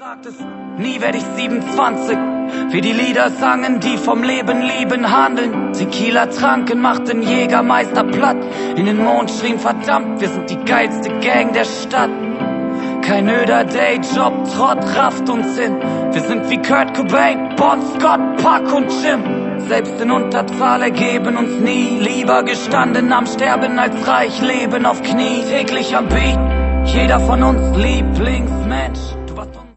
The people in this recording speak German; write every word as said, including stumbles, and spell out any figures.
sagt es, nie werd ich siebenundzwanzig. Wie die Lieder sangen, die vom Leben lieben handeln. Tequila tranken, machten Jägermeister platt. In den Mond schrien, verdammt, wir sind die geilste Gang der Stadt. Kein öder Dayjob, Trott rafft uns hin. Wir sind wie Kurt Cobain, Bon Scott, Puck und Jim. Selbst in Unterzahl ergeben uns nie. Lieber gestanden am Sterben als reich leben auf Knie. Täglich am Beat, jeder von uns Lieblingsmensch.